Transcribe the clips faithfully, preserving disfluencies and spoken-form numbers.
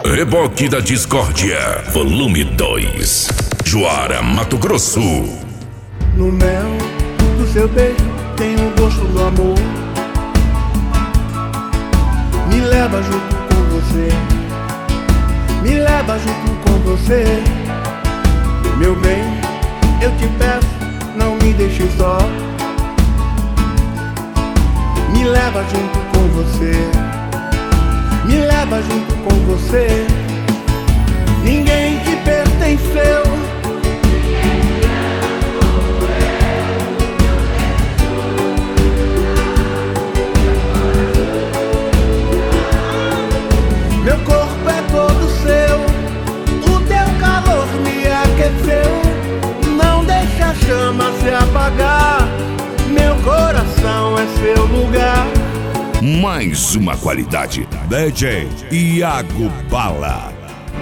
Reboque da Discórdia, volume dois. Juara, Mato Grosso. No mel do seu beijo tem o gosto do amor. Me leva junto com você, me leva junto com você. Meu bem, eu te peço, não me deixe só. Me leva junto com você, me leva junto com você. Ninguém te pertenceu. Meu corpo é todo seu, o teu calor me aqueceu. Não deixa a chama se apagar, meu coração é seu lugar. Mais uma qualidade, D J Iago Bala.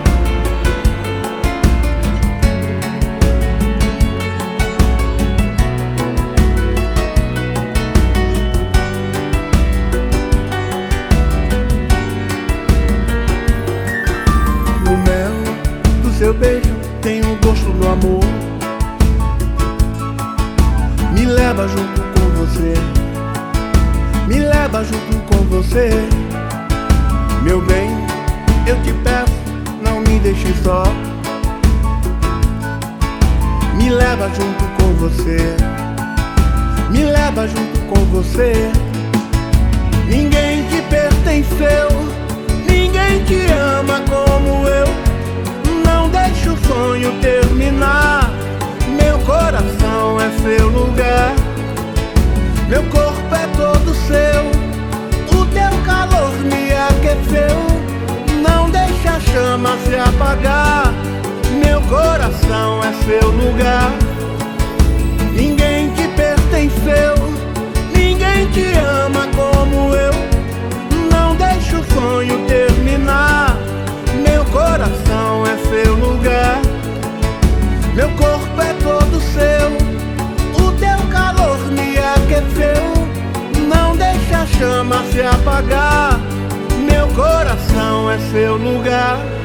No mel do seu beijo tem o gosto do amor. Me leva junto com você, me leva junto com você. Meu bem, eu te peço, não me deixe só. Me leva junto com você, me leva junto com você. Ninguém te pertenceu, ninguém te ama como eu. Não deixe o sonho terminar, meu coração é seu lugar. Meu corpo é todo seu, o teu calor me aqueceu. Não deixe a chama se apagar, meu coração é seu lugar. Ninguém te pertenceu, ninguém te ama como eu. Não deixe o sonho terminar, meu coração é seu lugar. Meu corpo é todo seu, o teu calor me aqueceu. Não deixe a chama se apagar, meu coração é seu lugar.